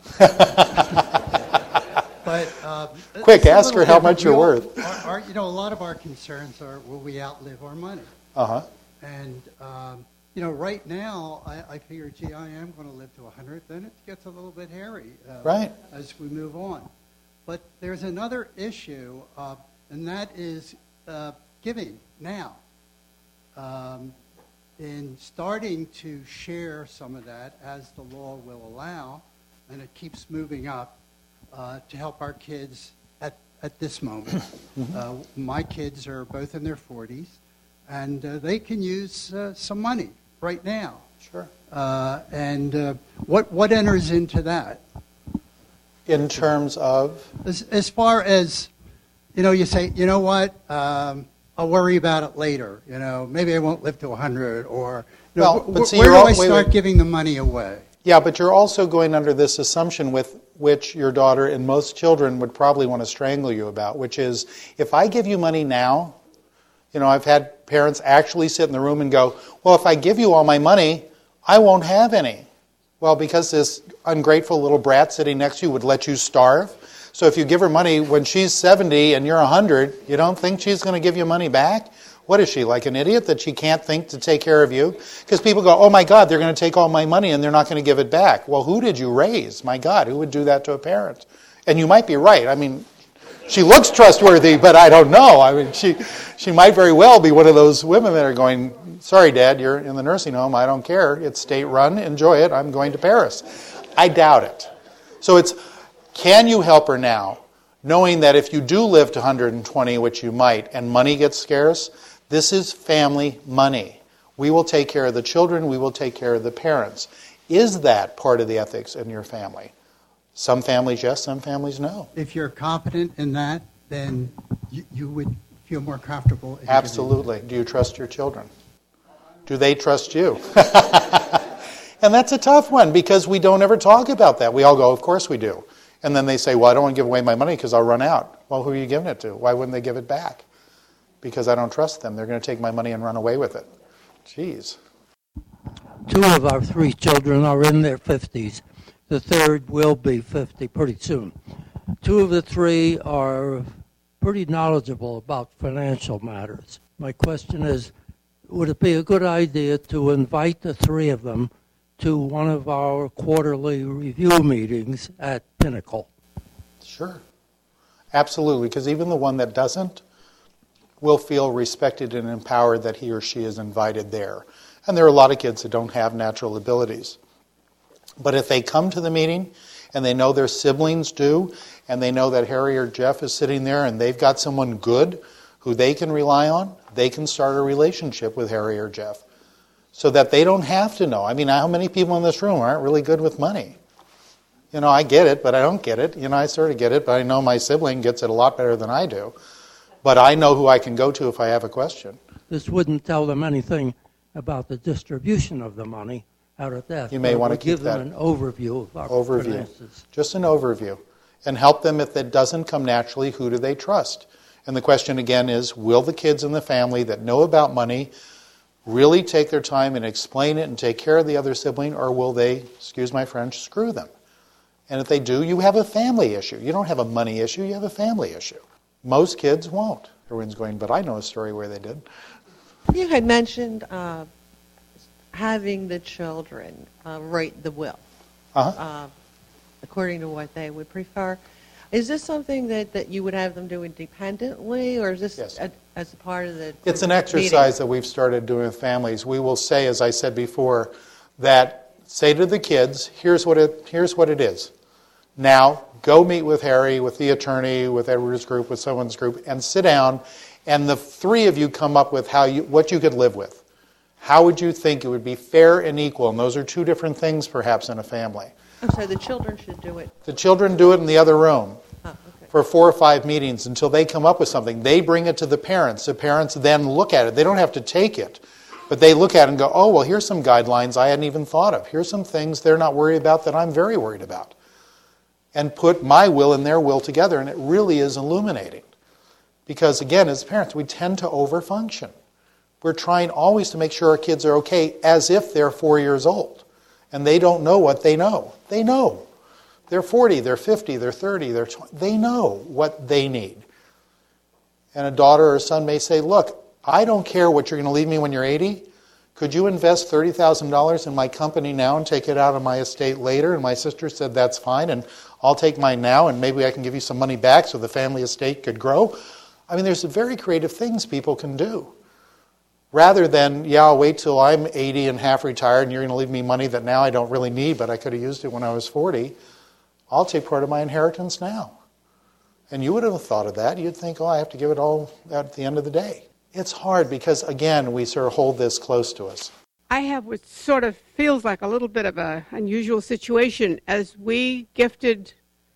But um, quick, ask her how much you're all, worth. Our, our, you know, a lot of our concerns are, will we outlive our money? Uh-huh. And, um, you know, right now, I, I figure, gee, I am going to live to one hundred. Then it gets a little bit hairy uh, right. as we move on. But there's another issue, uh, and that is uh, giving now. Um, in starting to share some of that, as the law will allow, and it keeps moving up, uh, to help our kids at, at this moment. Mm-hmm. uh, my kids are both in their forties, and uh, they can use uh, some money right now. Sure. Uh, and uh, what what enters into that? In terms of? As, as far as, you know, you say, you know what, um, I'll worry about it later. You know, maybe I won't live to one hundred, or, you know, well, wh- but see, where do all, I wait, start wait. giving the money away? Yeah, but you're also going under this assumption with which your daughter and most children would probably want to strangle you about, which is, if I give you money now, you know, I've had parents actually sit in the room and go, well, if I give you all my money, I won't have any. Well, because this ungrateful little brat sitting next to you would let you starve. So if you give her money when she's seventy and you're one hundred, you don't think she's going to give you money back? What is she, like an idiot that she can't think to take care of you? Because people go, oh my God, they're going to take all my money and they're not going to give it back. Well, who did you raise? My God, who would do that to a parent? And you might be right. I mean, she looks trustworthy, but I don't know. I mean, she she might very well be one of those women that are going, sorry, Dad, you're in the nursing home. I don't care. It's state-run. Enjoy it. I'm going to Paris. I doubt it. So it's, can you help her now, knowing that if you do live to one hundred twenty, which you might, and money gets scarce, This is family money. We will take care of the children. We will take care of the parents. Is that part of the ethics in your family? Some families yes, some families no. If you're confident in that, then you, you would feel more comfortable. Absolutely. Do you trust your children? Do they trust you? And that's a tough one because we don't ever talk about that. We all go, of course we do. And then they say, well, I don't want to give away my money because I'll run out. Well, who are you giving it to? Why wouldn't they give it back? Because I don't trust them. They're going to take my money and run away with it. Jeez. Two of our three children are in their fifties. The third will be fifty pretty soon. Two of the three are pretty knowledgeable about financial matters. My question is, would it be a good idea to invite the three of them to one of our quarterly review meetings at Pinnacle? Sure. Absolutely, because even the one that doesn't will feel respected and empowered that he or she is invited there. And there are a lot of kids that don't have natural abilities. But if they come to the meeting and they know their siblings do, and they know that Harry or Jeff is sitting there and they've got someone good who they can rely on, they can start a relationship with Harry or Jeff so that they don't have to know. I mean, how many people in this room aren't really good with money? You know, I get it, but I don't get it. You know, I sort of get it, but I know my sibling gets it a lot better than I do. But I know who I can go to if I have a question. This wouldn't tell them anything about the distribution of the money out of death. You may want to give keep that them an overview of our overview. finances. Just an overview. And help them if it doesn't come naturally, who do they trust? And the question again is, will the kids in the family that know about money really take their time and explain it and take care of the other sibling, or will they, excuse my French, screw them? And if they do, you have a family issue. You don't have a money issue, you have a family issue. Most kids won't. Everyone's going, but I know a story where they did. You had mentioned uh, having the children uh, write the will, Uh-huh. uh, according to what they would prefer. Is this something that, that you would have them do independently, or is this Yes. a, as a part of the It's an meeting? exercise that we've started doing with families. We will say, as I said before, that say to the kids, here's what it, here's what it is. Now, go meet with Harry, with the attorney, with Edward's group, with someone's group, and sit down, and the three of you come up with how you, what you could live with. How would you think it would be fair and equal? And those are two different things, perhaps, in a family. I'm sorry, the children should do it. The children do it in the other room Oh, okay. for four or five meetings until they come up with something. They bring it to the parents. The parents then look at it. They don't have to take it, but they look at it and go, oh, well, here's some guidelines I hadn't even thought of. Here's some things they're not worried about that I'm very worried about. And put my will and their will together, and it really is illuminating. Because, again, as parents, we tend to overfunction. We're trying always to make sure our kids are okay as if they're four years old. And they don't know what they know. They know. They're forty, they're fifty, they're thirty, they're twenty. They know what they need. And a daughter or a son may say, look, I don't care what you're going to leave me when you're eighty. Could you invest thirty thousand dollars in my company now and take it out of my estate later? And my sister said, that's fine, and I'll take mine now, and maybe I can give you some money back so the family estate could grow. I mean, there's very creative things people can do. Rather than, yeah, I'll wait till I'm eighty and half retired and you're going to leave me money that now I don't really need, but I could have used it when I was forty. I'll take part of my inheritance now. And you would have thought of that. You'd think, oh, I have to give it all at the end of the day. It's hard because, again, we sort of hold this close to us. I have what sort of feels like a little bit of an unusual situation. As we gifted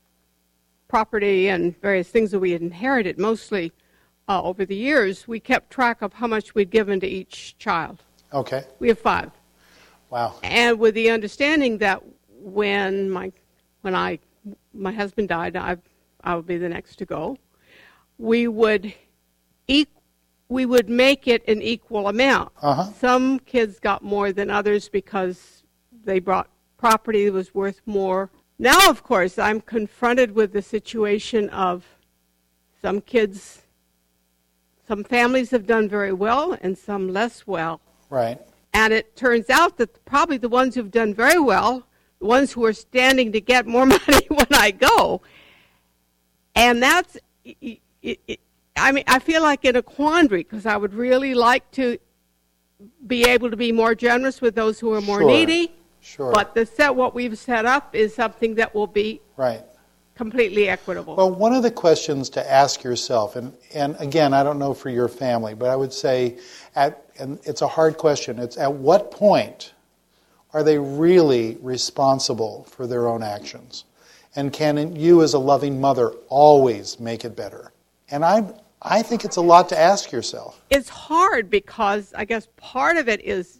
property and various things that we had inherited mostly uh, over the years, we kept track of how much we'd given to each child. Okay. We have five. Wow. And with the understanding that when my when I my husband died, I I would be the next to go. We would eat. We would make it an equal amount. Uh-huh. Some kids got more than others because they brought property that was worth more. Now, of course, I'm confronted with the situation of some kids, some families have done very well and some less well. Right. And it turns out that probably the ones who've done very well, the ones who are standing to get more money when I go. And that's... It, it, I mean, I feel like in a quandary because I would really like to be able to be more generous with those who are more Sure. needy. Sure. But the set, what we've set up is something that will be right. completely equitable. Well, one of the questions to ask yourself, and, and again, I don't know for your family, but I would say, at, and it's a hard question, it's at what point are they really responsible for their own actions? And can you as a loving mother always make it better? And I I think it's a lot to ask yourself. It's hard because I guess part of it is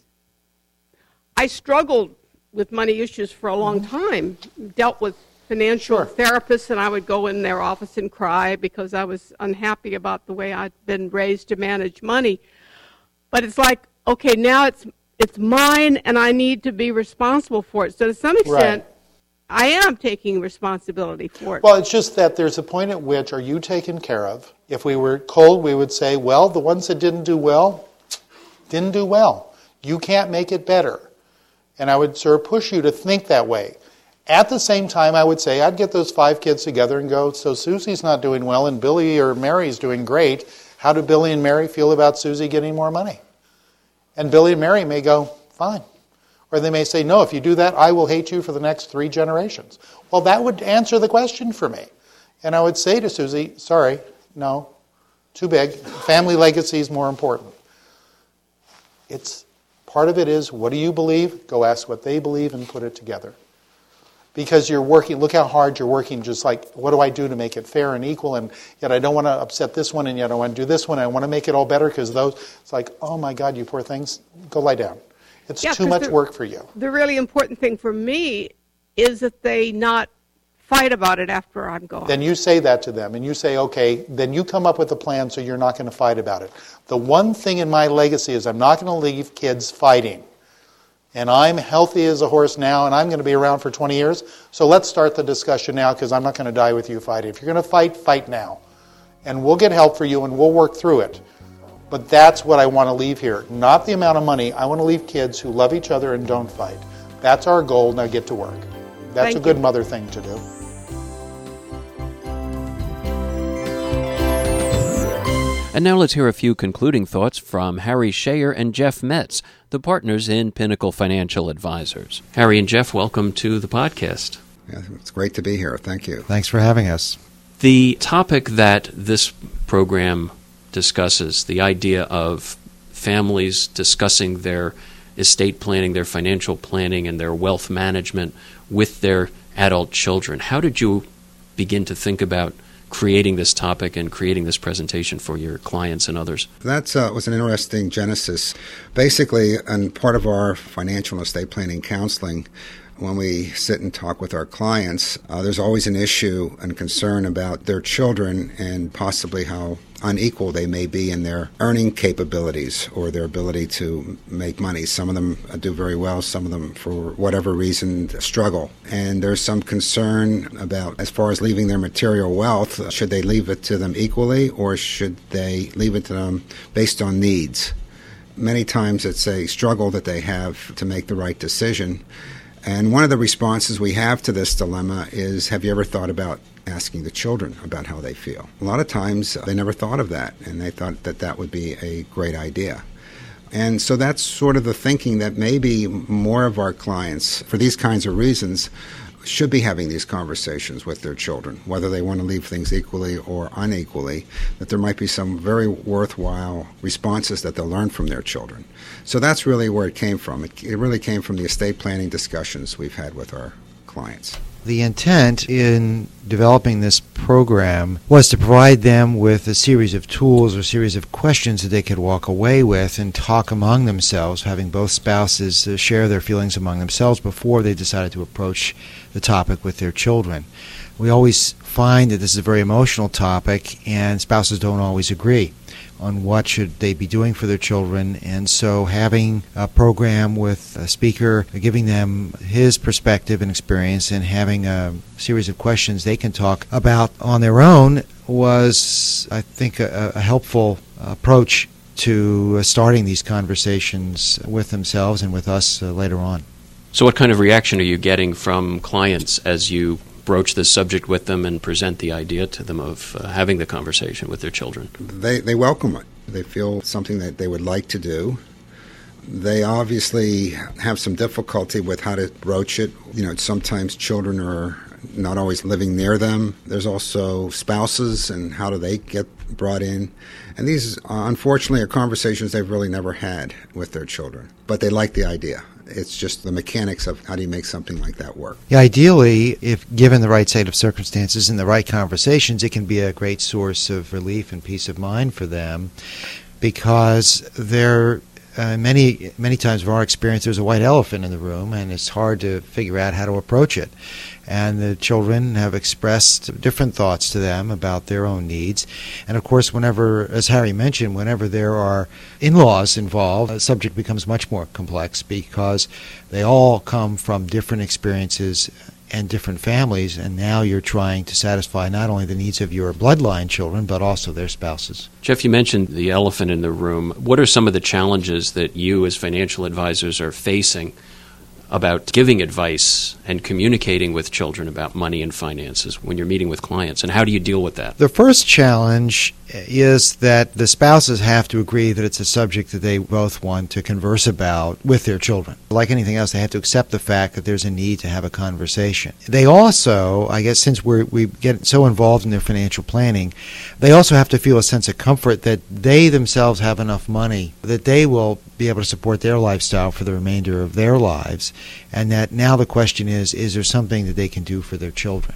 I struggled with money issues for a long time, dealt with financial sure. therapists, and I would go in their office and cry because I was unhappy about the way I'd been raised to manage money. But it's like, okay, now it's it's mine and I need to be responsible for it. So to some extent, right. I am taking responsibility for it. Well, it's just that there's a point at which are you taken care of? If we were cold, we would say, well, the ones that didn't do well, didn't do well. You can't make it better. And I would sort of push you to think that way. At the same time, I would say I'd get those five kids together and go, so Susie's not doing well and Billy or Mary's doing great. How do Billy and Mary feel about Susie getting more money? And Billy and Mary may go, fine. Or they may say, no, if you do that, I will hate you for the next three generations. Well, that would answer the question for me. And I would say to Susie, sorry, no, too big. Family legacy is more important. It's part of it is, what do you believe? Go ask what they believe and put it together. Because you're working, look how hard you're working, just like, what do I do to make it fair and equal? And yet I don't want to upset this one, and yet I want to do this one. I want to make it all better because those, it's like, oh my God, you poor things, go lie down. It's yeah, too much the, work for you. The really important thing for me is that they not fight about it after I'm gone. Then you say that to them, and you say, okay, then you come up with a plan so you're not going to fight about it. The one thing in my legacy is I'm not going to leave kids fighting. And I'm healthy as a horse now, and I'm going to be around for twenty years. So let's start the discussion now, because I'm not going to die with you fighting. If you're going to fight, fight now. And we'll get help for you, and we'll work through it. But that's what I want to leave here. Not the amount of money. I want to leave kids who love each other and don't fight. That's our goal. Now get to work. That's Thank a good you. mother thing to do. And now let's hear a few concluding thoughts from Harry Shayer and Jeff Metz, the partners in Pinnacle Financial Advisors. Harry and Jeff, welcome to the podcast. Yeah, it's great to be here. Thank you. Thanks for having us. The topic that this program discusses, the idea of families discussing their estate planning, their financial planning, and their wealth management with their adult children. How did you begin to think about creating this topic and creating this presentation for your clients and others? That uh, was an interesting genesis. Basically, and part of our financial and estate planning counseling, when we sit and talk with our clients, uh, there's always an issue and concern about their children and possibly how unequal they may be in their earning capabilities or their ability to make money. Some of them do very well, some of them, for whatever reason, struggle. And there's some concern about, as far as leaving their material wealth, should they leave it to them equally or should they leave it to them based on needs? Many times it's a struggle that they have to make the right decision. And one of the responses we have to this dilemma is, have you ever thought about asking the children about how they feel? A lot of times they never thought of that, and they thought that that would be a great idea. And so that's sort of the thinking that maybe more of our clients, for these kinds of reasons, should be having these conversations with their children, whether they want to leave things equally or unequally, that there might be some very worthwhile responses that they'll learn from their children. So that's really where it came from. It, it really came from the estate planning discussions we've had with our clients. The intent in developing this program was to provide them with a series of tools or a series of questions that they could walk away with and talk among themselves, having both spouses uh, share their feelings among themselves before they decided to approach the topic with their children. We always find that this is a very emotional topic, and spouses don't always agree on what should they be doing for their children, and so having a program with a speaker giving them his perspective and experience and having a series of questions they can talk about on their own was, I think, a, a helpful approach to starting these conversations with themselves and with us uh, later on. So what kind of reaction are you getting from clients as you broach this subject with them and present the idea to them of uh, having the conversation with their children? They they welcome it. They feel something that they would like to do. They obviously have some difficulty with how to broach it. You know, sometimes children are not always living near them. There's also spouses and how do they get brought in. And these, uh, unfortunately, are conversations they've really never had with their children. But they like the idea. It's just the mechanics of how do you make something like that work. Yeah, ideally, if given the right set of circumstances and the right conversations, it can be a great source of relief and peace of mind for them, because they're Uh, many many times, from our experience, there's a white elephant in the room, and it's hard to figure out how to approach it. And the children have expressed different thoughts to them about their own needs. And of course, whenever, as Harry mentioned, whenever there are in-laws involved, the subject becomes much more complex because they all come from different experiences and different families, and now you're trying to satisfy not only the needs of your bloodline children, but also their spouses. Jeff, you mentioned the elephant in the room. What are some of the challenges that you as financial advisors are facing about giving advice and communicating with children about money and finances when you're meeting with clients, and how do you deal with that? The first challenge is that the spouses have to agree that it's a subject that they both want to converse about with their children. Like anything else, they have to accept the fact that there's a need to have a conversation. They also, I guess, since we're, we get so involved in their financial planning, they also have to feel a sense of comfort that they themselves have enough money that they will be able to support their lifestyle for the remainder of their lives, and that now the question is, is there something that they can do for their children?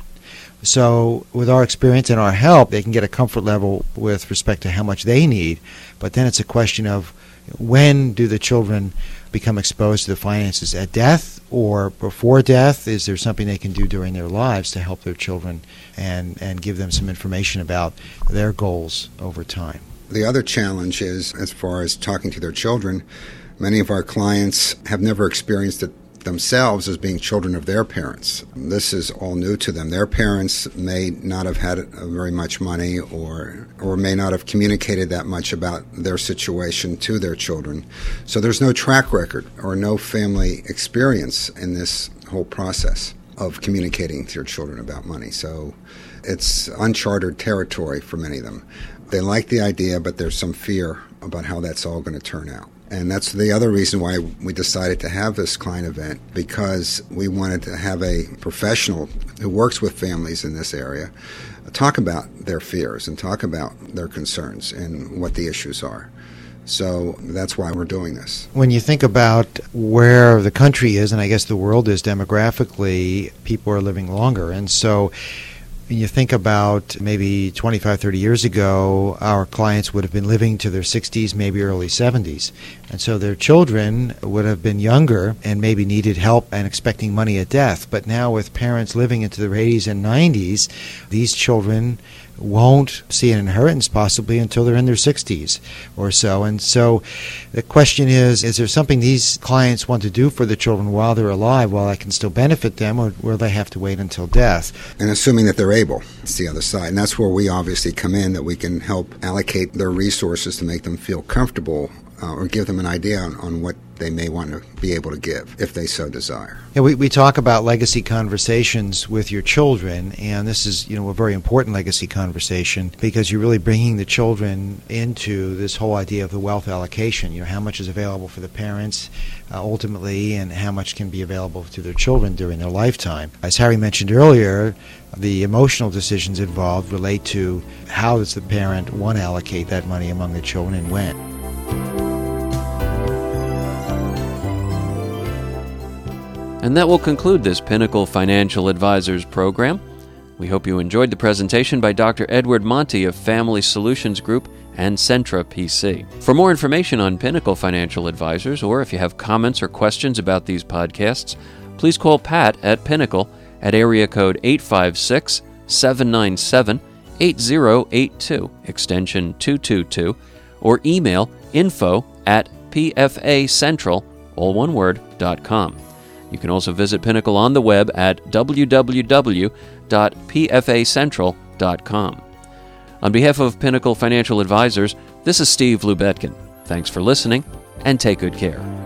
So with our experience and our help, they can get a comfort level with respect to how much they need, but then it's a question of when do the children become exposed to the finances, at death or before death? Is there something they can do during their lives to help their children and, and give them some information about their goals over time? The other challenge is, as far as talking to their children, many of our clients have never experienced it themselves as being children of their parents. This is all new to them. Their parents may not have had very much money or or may not have communicated that much about their situation to their children. So there's no track record or no family experience in this whole process of communicating to your children about money. So it's uncharted territory for many of them. They like the idea, but there's some fear about how that's all going to turn out. And that's the other reason why we decided to have this client event, because we wanted to have a professional who works with families in this area talk about their fears and talk about their concerns and what the issues are. So that's why we're doing this. When you think about where the country is, and I guess the world is demographically, people are living longer. And so when you think about maybe twenty-five, thirty years ago, our clients would have been living to their sixties, maybe early seventies. And so their children would have been younger and maybe needed help and expecting money at death. But now with parents living into their eighties and nineties, these children won't see an inheritance possibly until they're in their sixties or so. And so the question is, is there something these clients want to do for the children while they're alive, while that can still benefit them, or will they have to wait until death? And assuming that they're able, it's the other side. And that's where we obviously come in, that we can help allocate their resources to make them feel comfortable uh, or give them an idea on, on what they may want to be able to give, if they so desire. Yeah, we, we talk about legacy conversations with your children, and this is, you know, a very important legacy conversation because you're really bringing the children into this whole idea of the wealth allocation. You know, how much is available for the parents uh, ultimately, and how much can be available to their children during their lifetime. As Harry mentioned earlier, the emotional decisions involved relate to how does the parent want to allocate that money among the children and when. And that will conclude this Pinnacle Financial Advisors program. We hope you enjoyed the presentation by Doctor Edward Monty of Family Solutions Group and Centra P C. For more information on Pinnacle Financial Advisors, or if you have comments or questions about these podcasts, please call Pat at Pinnacle at area code eight five six, seven nine seven, eight zero eight two, extension two two two, or email info at pfacentral, all one word, dot com. You can also visit Pinnacle on the web at w w w dot p f a central dot com. On behalf of Pinnacle Financial Advisors, this is Steve Lubetkin. Thanks for listening, and take good care.